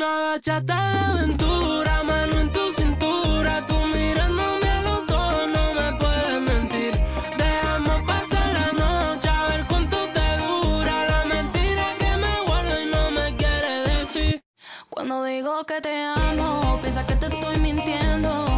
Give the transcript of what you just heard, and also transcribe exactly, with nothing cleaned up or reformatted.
una bachata de aventura, mano en tu cintura, tú mirándome a los ojos, no me puedes mentir. Dejamos pasar la noche a ver cuánto te dura la mentira que me guardo y no me quieres decir. Cuando digo que te amo, piensas que te estoy mintiendo.